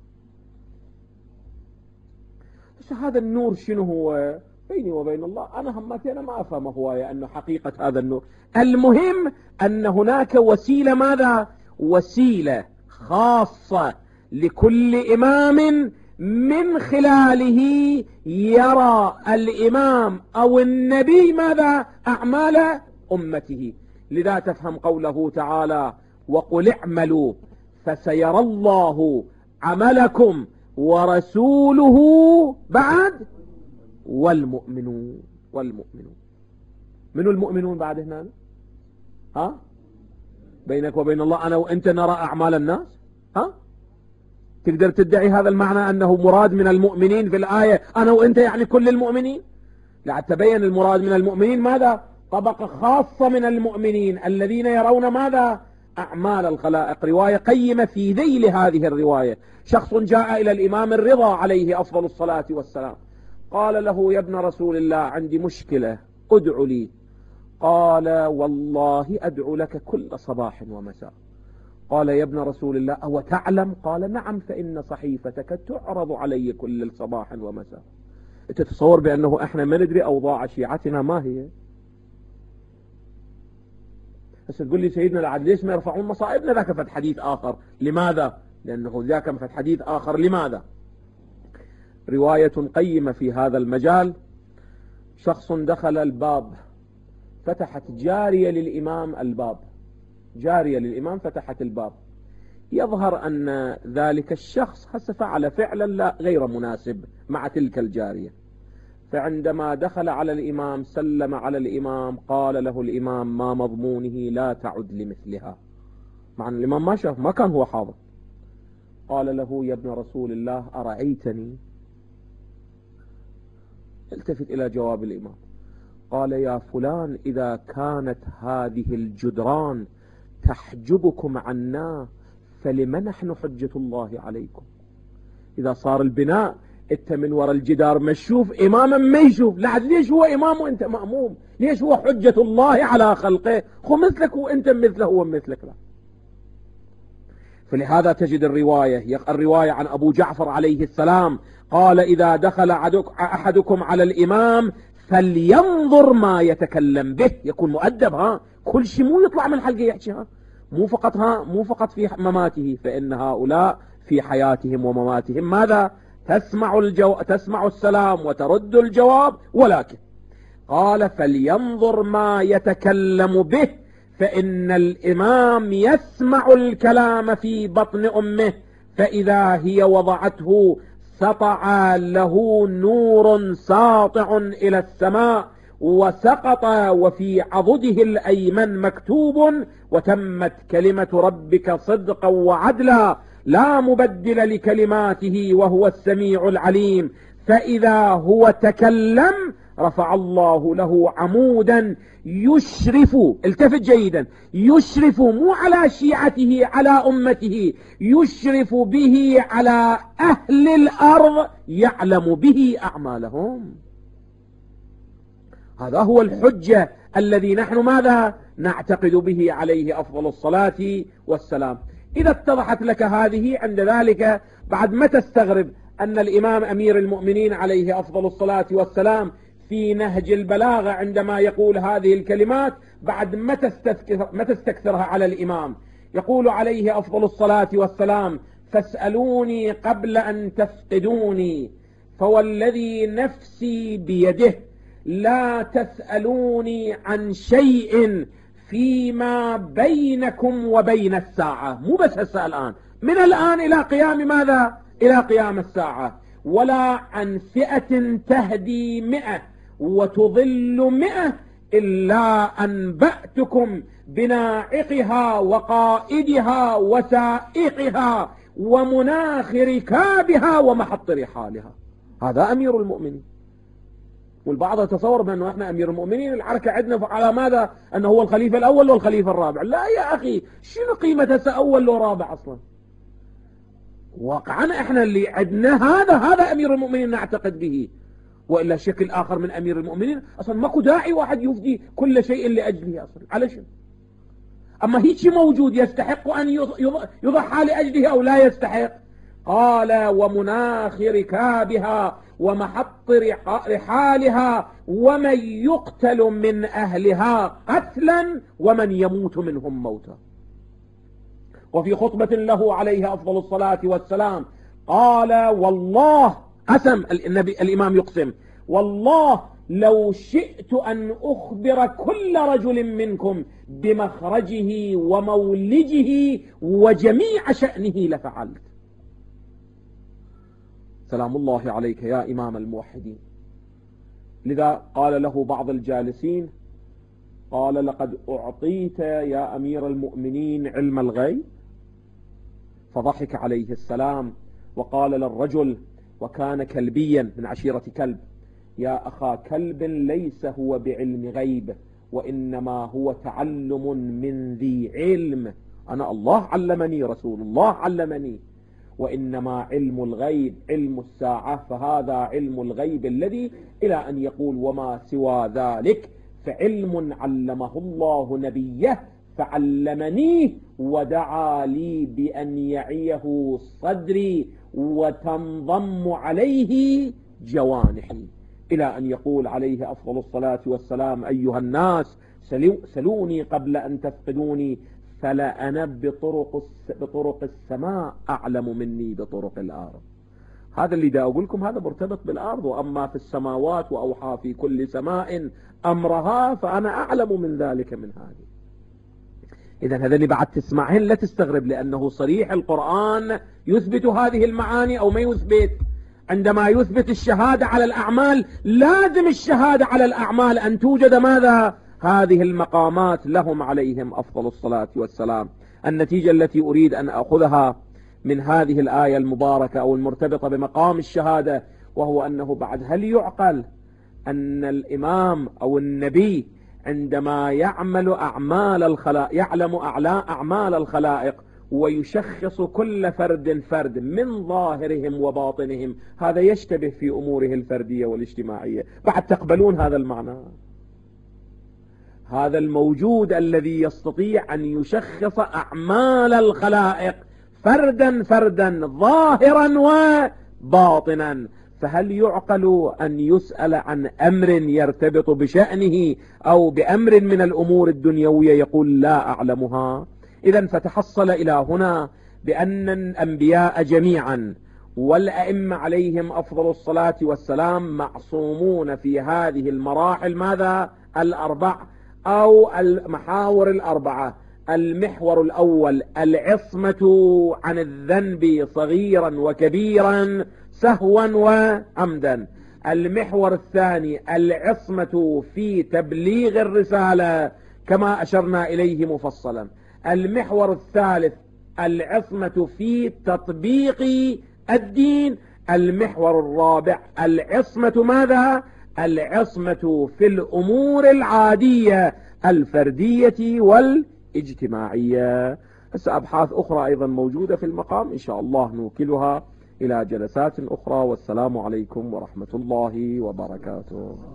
A: بس هذا النور شنو هو؟ بيني وبين الله أنا همتي أنا ما أفهم هو أنه حقيقة هذا النور. المهم أن هناك وسيلة ماذا؟ وسيلة خاصة لكل إمام من خلاله يرى الإمام أو النبي ماذا؟ أعمال أمته. لذا تفهم قوله تعالى وقل اعملوا فسيرى الله عملكم ورسوله بعد والمؤمنون. من المؤمنون بعد هنا؟ بينك وبين الله أنا وأنت نرى أعمال الناس. تقدر تدعي هذا المعنى أنه مراد من المؤمنين في الآية أنا وأنت يعني كل المؤمنين؟ لا، تبين المراد من المؤمنين ماذا؟ طبقة خاصة من المؤمنين الذين يرون ماذا؟ أعمال الخلائق. رواية قيمة في ذيل هذه الرواية. شخص جاء إلى الإمام الرضا عليه أفضل الصلاة والسلام، قال له يا ابن رسول الله عندي مشكلة ادعو لي. قال والله أدعو لك كل صباح ومساء. قال يا ابن رسول الله أو تعلم؟ قال نعم فإن صحيفتك تعرض علي كل صباح ومساء. تتصور بأنه احنا ما ندري أوضاع شيعتنا ما هي؟ بس تقول لي سيدنا العدل ليش ما يرفعون مصائبنا؟ ذاك فت حديث آخر. لماذا؟ لأنه ذاك فت حديث آخر. لماذا؟ رواية قيمة في هذا المجال. شخص دخل الباب، فتحت جارية للإمام الباب، جارية للإمام فتحت الباب. يظهر أن ذلك الشخص فعل فعلا لا غير مناسب مع تلك الجارية. فعندما دخل على الإمام سلم على الإمام، قال له الإمام ما مضمونه لا تعد لمثلها. مع أن الإمام ما شاف، ما كان هو حاضر. قال له يا ابن رسول الله أرأيتني؟ التفت إلى جواب الإمام، قال يا فلان إذا كانت هذه الجدران تحجبكم عنا فلما نحن حجة الله عليكم؟ إذا صار البناء انت من وراء الجدار ما تشوف إماما ما يشوف، لا ليش هو إمام وانت مأموم؟ ليش هو حجة الله على خلقه؟ خو مثلك وانت مثله ومثلك. لا. فلهذا تجد الرواية عن أبو جعفر عليه السلام قال إذا دخل أحدكم على الإمام فلينظر ما يتكلم به. يكون مؤدب. كل شيء مو يطلع من حلقه يحكي. مو فقط في مماته، فإن هؤلاء في حياتهم ومماتهم ماذا؟ تسمع السلام وترد الجواب. ولكن قال فلينظر ما يتكلم به، فإن الإمام يسمع الكلام في بطن أمه، فإذا هي وضعته سطع له نور ساطع إلى السماء وسقط وفي عضده الأيمن مكتوب وتمت كلمة ربك صدقا وعدلا لا مبدل لكلماته وهو السميع العليم. فإذا هو تكلم رفع الله له عمودا يشرف، التفت جيدا، يشرف مو على شيعته على أمته، يشرف به على أهل الأرض يعلم به أعمالهم. هذا هو الحجة الذي نحن ماذا نعتقد به عليه أفضل الصلاة والسلام. إذا اتضحت لك هذه عند ذلك بعد ما تستغرب أن الإمام أمير المؤمنين عليه أفضل الصلاة والسلام في نهج البلاغة عندما يقول هذه الكلمات بعد ما تستكثرها على الإمام، يقول عليه أفضل الصلاة والسلام فاسألوني قبل أن تفقدوني، فوالذي نفسي بيده لا تسألوني عن شيء فيما بينكم وبين الساعة. مو بس هسه الآن، من الآن إلى قيام ماذا؟ إلى قيام الساعة. ولا عن فئة تهدي 100 وتضل 100 إلا أنبأتكم بناعقها وقائدها وسائقها ومناخ ركابها ومحط رحالها. هذا أمير المؤمنين. والبعض يتصور بأنه احنا أمير المؤمنين الحركة عندنا على ماذا؟ أنه هو الخليفة الأول والخليفة الرابع. لا يا أخي، شنو قيمة هسه أول ورابع أصلا؟ واقعا احنا اللي عندنا هذا أمير المؤمنين نعتقد به، وإلا شكل آخر من أمير المؤمنين أصلا ماكو داعي واحد يفدي كل شيء لأجله أصلا. على شنو؟ أما هيك موجود يستحق أن يضحى لأجله أو لا يستحق؟ قال ومناخ ركابها ومحط رحالها ومن يقتل من أهلها قتلا ومن يموت منهم موتا. وفي خطبة له عليه أفضل الصلاة والسلام قال والله، قسم الإمام يقسم، والله لو شئت أن أخبر كل رجل منكم بمخرجه ومولجه وجميع شأنه لفعلت. سلام الله عليك يا إمام الموحدين. لذا قال له بعض الجالسين، قال لقد أعطيت يا أمير المؤمنين علم الغيب؟ فضحك عليه السلام وقال للرجل، وكان كلبيا من عشيرة كلب، يا أخا كلب ليس هو بعلم غيب، وإنما هو تعلم من ذي علم. أنا الله علمني، رسول الله علمني، وإنما علم الغيب علم الساعة، فهذا علم الغيب الذي إلى أن يقول وما سوى ذلك فعلم علمه الله نبيه فعلمنيه ودعا لي بأن يعيه صدري وتنضم عليه جوانحي، إلى أن يقول عليه أفضل الصلاة والسلام أيها الناس سلوني قبل أن تفقدوني، فلأنا بطرق السماء أعلم مني بطرق الأرض. هذا اللي دا أقول لكم هذا مرتبط بالأرض، وأما في السماوات وأوحى في كل سماء أمرها فأنا أعلم من ذلك من هذه. إذن هذا اللي بعد تسمعهن لا تستغرب، لأنه صريح القرآن يثبت هذه المعاني أو ما يثبت. عندما يثبت الشهادة على الأعمال لازم الشهادة على الأعمال أن توجد ماذا؟ هذه المقامات لهم عليهم أفضل الصلاة والسلام. النتيجة التي أريد أن أخذها من هذه الآية المباركة أو المرتبطة بمقام الشهادة، وهو أنه بعد هل يعقل أن الإمام أو النبي عندما يعمل أعمال الخلائق يعلم أعمال الخلائق ويشخص كل فرد من ظاهرهم وباطنهم، هذا يشتبه في أموره الفردية والاجتماعية؟ بعد تقبلون هذا المعنى؟ هذا الموجود الذي يستطيع أن يشخص أعمال الخلائق فردا ظاهرا وباطنا، فهل يعقل أن يسأل عن أمر يرتبط بشأنه أو بأمر من الأمور الدنيوية يقول لا أعلمها؟ إذن فتحصل إلى هنا بأن الأنبياء جميعا والأئمة عليهم أفضل الصلاة والسلام معصومون في هذه المراحل ماذا؟ الأربع أو المحاور الأربعة. المحور الأول العصمة عن الذنب صغيرا وكبيرا سهوا وعمدا. المحور الثاني العصمة في تبليغ الرسالة كما أشرنا إليه مفصلا. المحور الثالث العصمة في تطبيق الدين. المحور الرابع العصمة ماذا؟ العصمة في الأمور العادية الفردية والاجتماعية. أبحاث أخرى أيضا موجودة في المقام، إن شاء الله نوكلها إلى جلسات أخرى، والسلام عليكم ورحمة الله وبركاته.